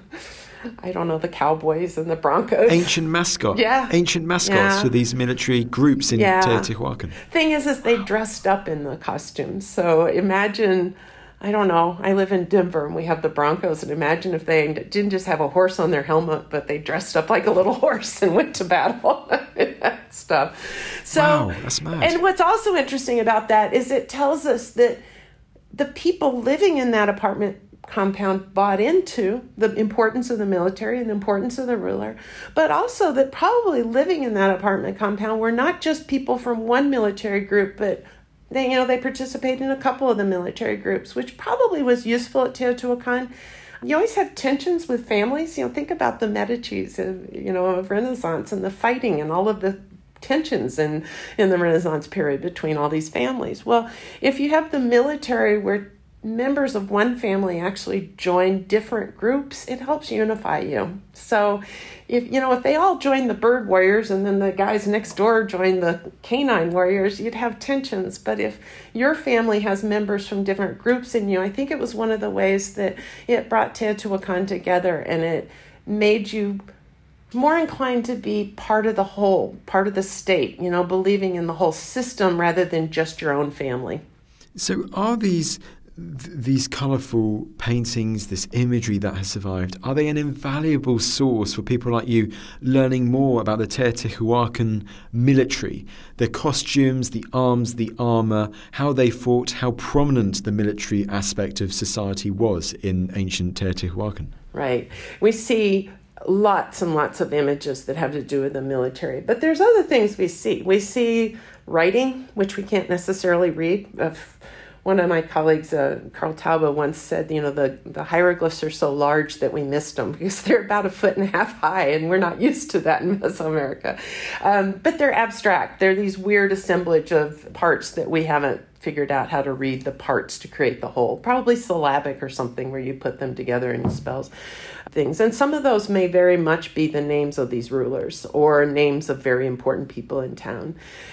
Speaker 4: I don't know, the Cowboys and the Broncos.
Speaker 3: Ancient mascot.
Speaker 4: Yeah.
Speaker 3: Ancient mascots
Speaker 4: yeah.
Speaker 3: for these military groups in
Speaker 4: yeah.
Speaker 3: Teotihuacan.
Speaker 4: Thing is, is they dressed up in the costumes. So imagine, I don't know, I live in Denver and we have the Broncos, and imagine if they didn't just have a horse on their helmet, but they dressed up like a little horse and went to battle. That stuff. So,
Speaker 3: wow, that's mad.
Speaker 4: And what's also interesting about that is it tells us that the people living in that apartment compound bought into the importance of the military and the importance of the ruler, but also that probably living in that apartment compound were not just people from one military group, but they, you know, they participated in a couple of the military groups, which probably was useful at Teotihuacan. You always have tensions with families. You know, think about the Medicis, of, you know, of Renaissance and the fighting and all of the tensions in, in the Renaissance period between all these families. Well, if you have the military where members of one family actually join different groups, it helps unify you. So if, you know, if they all join the bird warriors and then the guys next door join the canine warriors, you'd have tensions. But if your family has members from different groups in you, I think it was one of the ways that it brought Teotihuacan together, and it made you more inclined to be part of the whole, part of the state, you know, believing in the whole system rather than just your own family.
Speaker 3: So are these these colourful paintings, this imagery that has survived, are they an invaluable source for people like you learning more about the Teotihuacan military, their costumes, the arms, the armour, how they fought, how prominent the military aspect of society was in ancient Teotihuacan?
Speaker 4: Right. We see lots and lots of images that have to do with the military, but there's other things we see. We see writing, which we can't necessarily read. Of One of my colleagues, uh, Carl Taube, once said, you know, the, the hieroglyphs are so large that we missed them because they're about a foot and a half high, and we're not used to that in Mesoamerica. Um, but they're abstract. They're these weird assemblage of parts that we haven't figured out how to read the parts to create the whole. Probably syllabic or something where you put them together and spells things. And some of those may very much be the names of these rulers or names of very important people in town.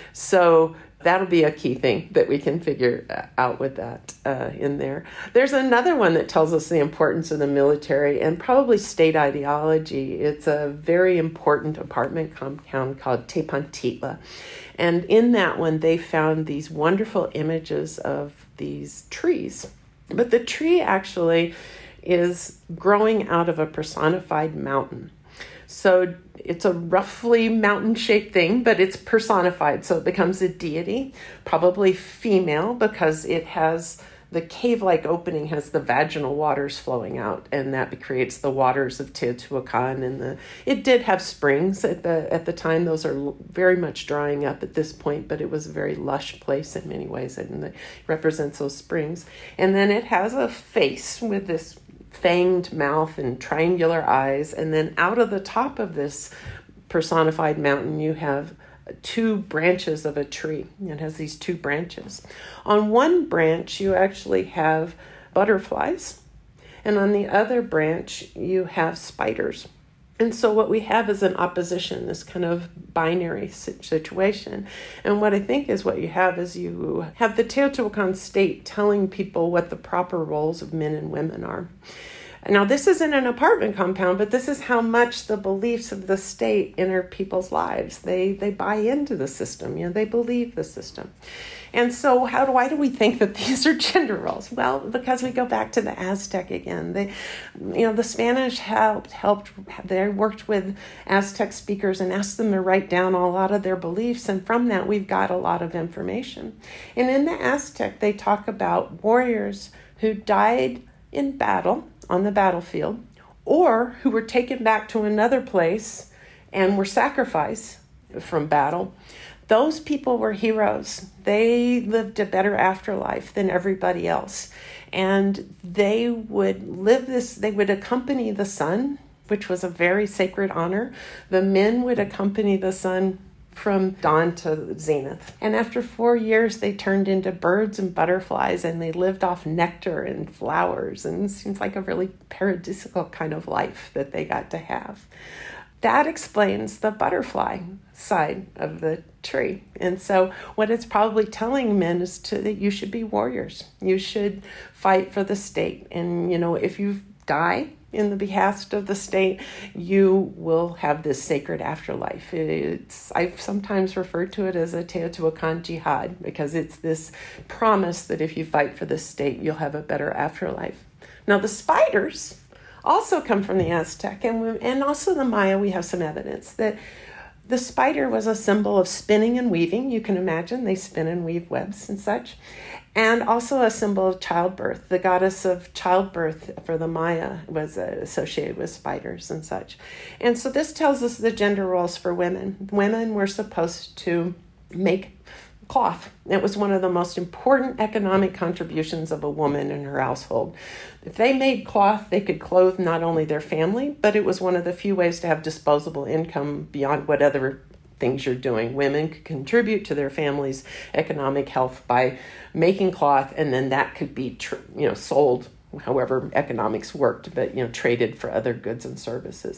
Speaker 4: So that'll be a key thing that we can figure out with that uh, in there. There's another one that tells us the importance of the military and probably state ideology. It's a very important apartment compound called Tepantitla. And in that one, they found these wonderful images of these trees. But the tree actually is growing out of a personified mountain. So it's a roughly mountain-shaped thing, but it's personified. So it becomes a deity, probably female, because it has the cave-like opening has the vaginal waters flowing out, and that creates the waters of Teotihuacan. And the it did have springs at the at the time. Those are very much drying up at this point, but it was a very lush place in many ways, and it represents those springs. And then it has a face with this fanged mouth and triangular eyes, and then out of the top of this personified mountain you have two branches of a tree. It has these two branches. On one branch you actually have butterflies, and on the other branch you have spiders. And so what we have is an opposition, this kind of binary situation. And what I think is what you have is you have the Teotihuacan state telling people what the proper roles of men and women are. Now, this isn't an apartment compound, but this is how much the beliefs of the state enter people's lives. They they buy into the system, you know, they believe the system. And so how do, why do we think that these are gender roles? Well, because we go back to the Aztec again. They, you know, the Spanish helped, helped, they worked with Aztec speakers and asked them to write down a lot of their beliefs. And from that, we've got a lot of information. And in the Aztec, they talk about warriors who died in battle, on the battlefield, or who were taken back to another place and were sacrificed from battle. Those people were heroes. They lived a better afterlife than everybody else. And they would live this, they would accompany the sun, which was a very sacred honor. The men would accompany the sun from dawn to zenith. And after four years, they turned into birds and butterflies, and they lived off nectar and flowers. And it seems like a really paradisical kind of life that they got to have. That explains the butterfly side of the tree. And so what it's probably telling men is to, that you should be warriors. You should fight for the state. And, you know, if you die in the behest of the state, you will have this sacred afterlife. It's, I've sometimes referred to it as a Teotihuacan jihad, because it's this promise that if you fight for the state, you'll have a better afterlife. Now, the spiders also come from the Aztec, and, we, and also the Maya. We have some evidence that the spider was a symbol of spinning and weaving. You can imagine they spin and weave webs and such. And also a symbol of childbirth. The goddess of childbirth for the Maya was uh, associated with spiders and such. And so this tells us the gender roles for women. Women were supposed to make cloth. It was one of the most important economic contributions of a woman in her household. If they made cloth, they could clothe not only their family, but it was one of the few ways to have disposable income beyond what other things you're doing. Women could contribute to their family's economic health by making cloth, and then that could be, tr- you know, sold however economics worked, but, you know, traded for other goods and services.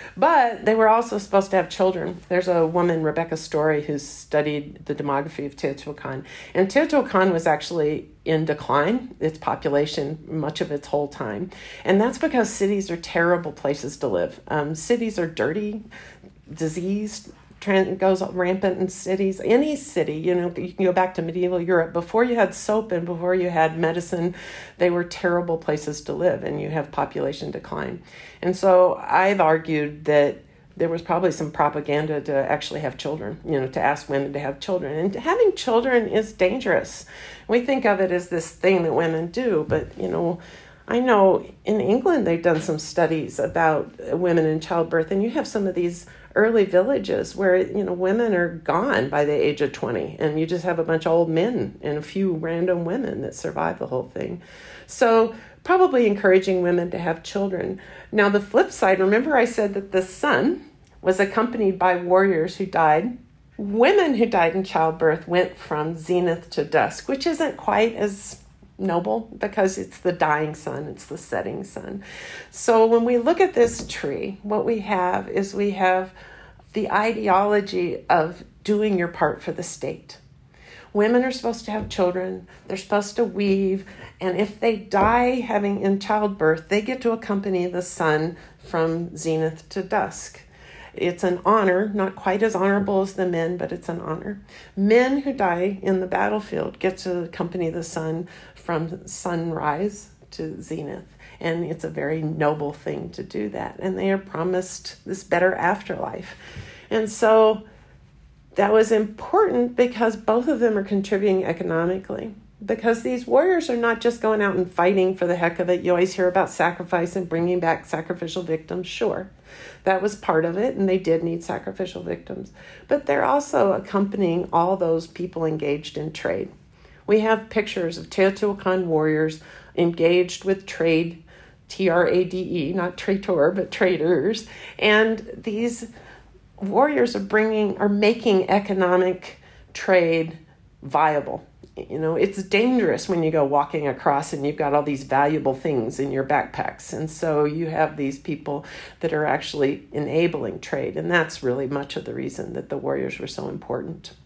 Speaker 4: But they were also supposed to have children. There's a woman, Rebecca Story, who's studied the demography of Teotihuacan. And Teotihuacan was actually in decline, its population, much of its whole time. And that's because cities are terrible places to live. Um, cities are dirty, diseased, trend goes rampant in cities. Any city, you know, you can go back to medieval Europe. Before you had soap and before you had medicine, they were terrible places to live, and you have population decline. And so I've argued that there was probably some propaganda to actually have children, you know, to ask women to have children. And having children is dangerous. We think of it as this thing that women do, but, you know, I know in England they've done some studies about women in childbirth, and you have some of these early villages where, you know, women are gone by the age of twenty, and you just have a bunch of old men and a few random women that survive the whole thing. So probably encouraging women to have children. Now, the flip side, remember I said that the sun was accompanied by warriors who died. Women who died in childbirth went from zenith to dusk, which isn't quite as noble because it's the dying sun, it's the setting sun. So when we look at this tree, what we have is we have the ideology of doing your part for the state. Women are supposed to have children, they're supposed to weave, and if they die having in childbirth, they get to accompany the sun from zenith to dusk. It's an honor, not quite as honorable as the men, but it's an honor. Men who die in the battlefield get to accompany the sun from sunrise to zenith. And it's a very noble thing to do that. And they are promised this better afterlife. And so that was important because both of them are contributing economically. Because these warriors are not just going out and fighting for the heck of it. You always hear about sacrifice and bringing back sacrificial victims. Sure, that was part of it, and they did need sacrificial victims. But they're also accompanying all those people engaged in trade. We have pictures of Teotihuacan warriors engaged with trade, T R A D E, not traitor, but traders. And these warriors are bringing, are making economic trade viable. You know, it's dangerous when you go walking across and you've got all these valuable things in your backpacks. And so you have these people that are actually enabling trade. And that's really much of the reason that the warriors were so important.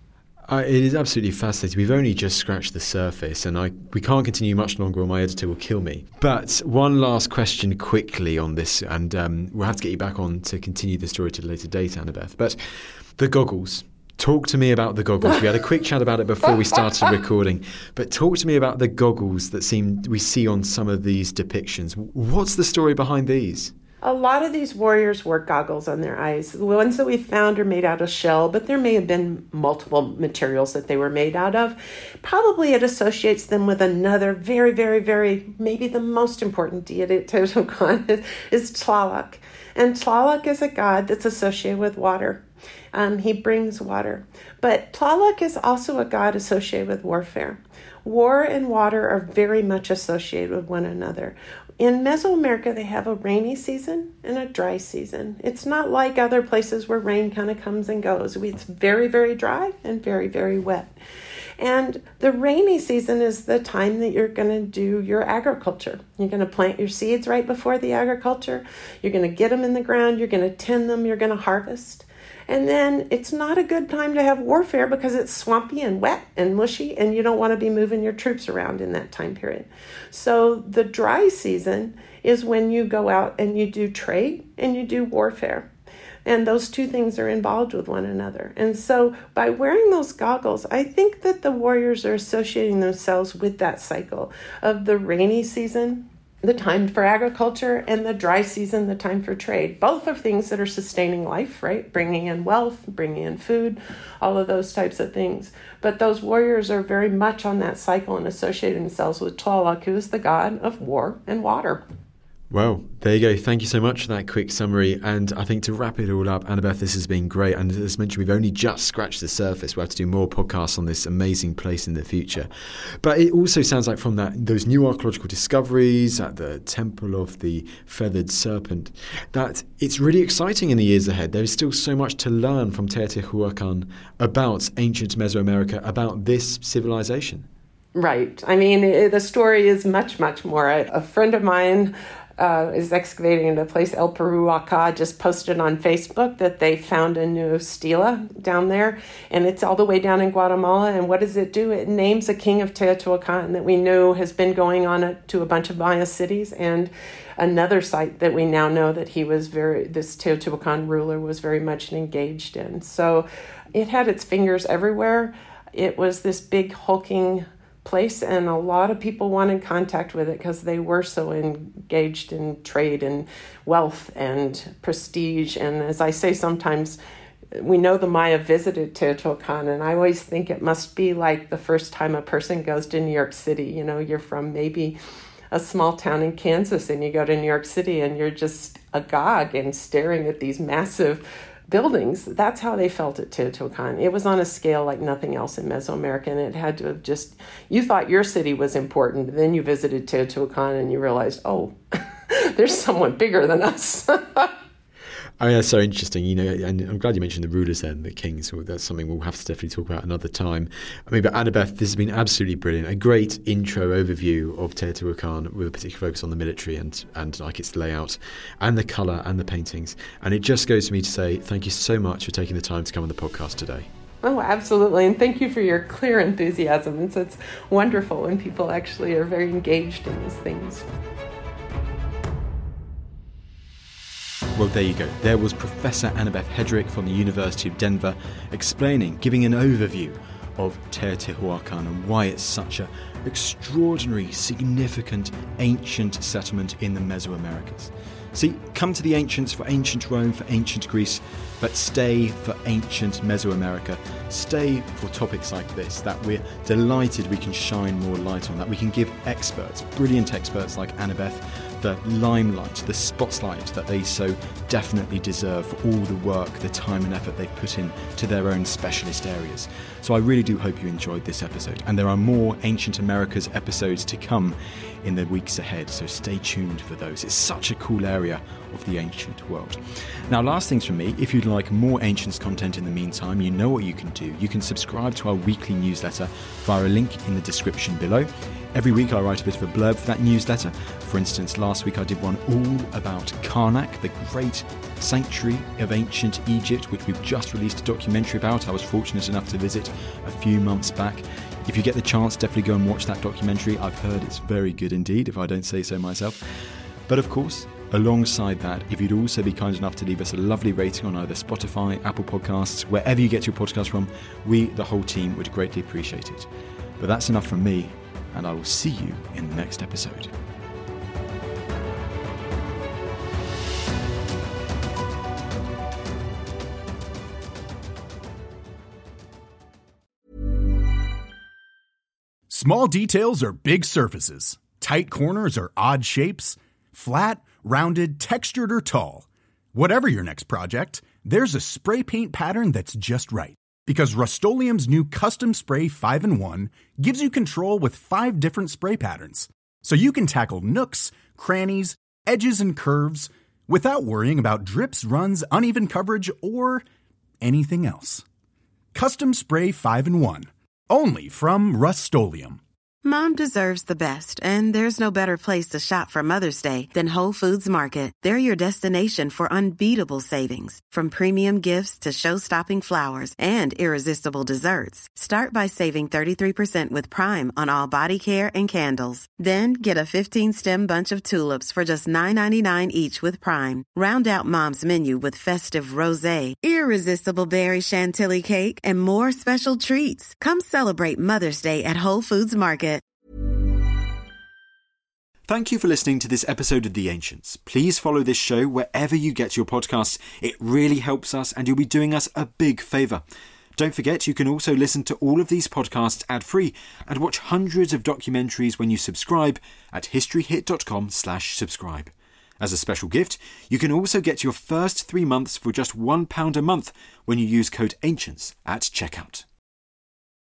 Speaker 3: Uh, it is absolutely fascinating. We've only just scratched the surface, and I we can't continue much longer or my editor will kill me. But one last question quickly on this, and um, we'll have to get you back on to continue the story to a later date, Annabeth. But the goggles. Talk to me about the goggles. We had a quick chat about it before we started recording, but talk to me about the goggles that seem we see on some of these depictions. What's the story behind these?
Speaker 4: A lot of these warriors wore goggles on their eyes. The ones that we found are made out of shell, but there may have been multiple materials that they were made out of. Probably it associates them with another very, very, very, maybe the most important deity at Teotihuacan is, is Tlaloc. And Tlaloc is a god that's associated with water. Um, he brings water. But Tlaloc is also a god associated with warfare. War and water are very much associated with one another. In Mesoamerica, they have a rainy season and a dry season. It's not like other places where rain kind of comes and goes. It's very, very dry and very, very wet. And the rainy season is the time that you're going to do your agriculture. You're going to plant your seeds right before the agriculture. You're going to get them in the ground. You're going to tend them. You're going to harvest. And then it's not a good time to have warfare because it's swampy and wet and mushy, and you don't want to be moving your troops around in that time period. So the dry season is when you go out and you do trade and you do warfare. And those two things are involved with one another. And so by wearing those goggles, I think that the warriors are associating themselves with that cycle of the rainy season, the time for agriculture, and the dry season, the time for trade. Both are things that are sustaining life, right? Bringing in wealth, bringing in food, all of those types of things. But those warriors are very much on that cycle and associating themselves with Tlaloc, who is the god of war and water.
Speaker 3: Well, there you go. Thank you so much for that quick summary. And I think to wrap it all up, Annabeth, this has been great. And as mentioned, we've only just scratched the surface. We'll have to do more podcasts on this amazing place in the future. But it also sounds like from that those new archaeological discoveries at the Temple of the Feathered Serpent, that it's really exciting in the years ahead. There is still so much to learn from Teotihuacan about ancient Mesoamerica, about this civilization.
Speaker 4: Right. I mean, it, the story is much, much more. A, a friend of mine Uh, is excavating in a place, El Peruaca, just posted on Facebook that they found a new stela down there, and it's all the way down in Guatemala. And what does it do? It names a king of Teotihuacan that we know has been going on a, to a bunch of Maya cities, and another site that we now know that he was very, this Teotihuacan ruler was very much engaged in. So it had its fingers everywhere. It was this big hulking place, and a lot of people wanted contact with it because they were so engaged in trade and wealth and prestige. And as I say, sometimes we know the Maya visited Teotihuacan, and I always think it must be like the first time a person goes to New York City. You know, you're from maybe a small town in Kansas and you go to New York City and you're just agog and staring at these massive buildings. That's how they felt at Teotihuacan. It was on a scale like nothing else in Mesoamerica, and it had to have just, you thought your city was important, then you visited Teotihuacan and you realized, oh, there's someone bigger than us.
Speaker 3: I mean, that's so interesting, you know, and I'm glad you mentioned the rulers then, the kings. So that's something we'll have to definitely talk about another time. I mean, but Annabeth, this has been absolutely brilliant. A great intro overview of Teotihuacan with a particular focus on the military and, and like its layout and the colour and the paintings. And it just goes to me to say thank you so much for taking the time to come on the podcast today.
Speaker 4: Oh, absolutely. And thank you for your clear enthusiasm. It's, it's wonderful when people actually are very engaged in these things.
Speaker 3: Well, there you go. There was Professor Annabeth Hedrick from the University of Denver explaining, giving an overview of Teotihuacan and why it's such an extraordinary, significant, ancient settlement in the Mesoamericas. See, come to the ancients for ancient Rome, for ancient Greece, but stay for ancient Mesoamerica. Stay for topics like this, that we're delighted we can shine more light on, that we can give experts, brilliant experts like Annabeth, the limelight, the spotlight that they so definitely deserve for all the work, the time and effort they've put in to their own specialist areas. So I really do hope you enjoyed this episode, and there are more Ancient Americas episodes to come in the weeks ahead, so stay tuned for those. It's such a cool area of the ancient world. Now, last things from me, if you'd like more Ancients content in the meantime, you know what you can do. You can subscribe to our weekly newsletter via a link in the description below. Every week I write a bit of a blurb for that newsletter. For instance, last week I did one all about Karnak, the great sanctuary of ancient Egypt, which we've just released a documentary about. I was fortunate enough to visit a few months back. If you get the chance, definitely go and watch that documentary. I've heard it's very good indeed, if I don't say so myself. But of course, alongside that, if you'd also be kind enough to leave us a lovely rating on either Spotify, Apple Podcasts, wherever you get your podcast from, we, the whole team, would greatly appreciate it. But that's enough from me, and I will see you in the next episode.
Speaker 11: Small details are big surfaces. Tight corners are odd shapes. Flat, rounded, textured, or tall. Whatever your next project, there's a spray paint pattern that's just right. Because Rust-Oleum's new Custom Spray five in one gives you control with five different spray patterns. So you can tackle nooks, crannies, edges, and curves without worrying about drips, runs, uneven coverage, or anything else. Custom Spray five in one. Only from Rust-Oleum.
Speaker 9: Mom deserves the best, and there's no better place to shop for Mother's Day than Whole Foods Market. They're your destination for unbeatable savings, from premium gifts to show-stopping flowers and irresistible desserts. Start by saving thirty-three percent with Prime on all body care and candles. Then get a fifteen-stem bunch of tulips for just nine ninety-nine each with Prime. Round out Mom's menu with festive rosé, irresistible berry chantilly cake, and more special treats. Come celebrate Mother's Day at Whole Foods Market.
Speaker 3: Thank you for listening to this episode of The Ancients. Please follow this show wherever you get your podcasts. It really helps us and you'll be doing us a big favour. Don't forget, you can also listen to all of these podcasts ad-free and watch hundreds of documentaries when you subscribe at historyhit.com slash subscribe. As a special gift, you can also get your first three months for just one pound a month when you use code ANCIENTS at checkout.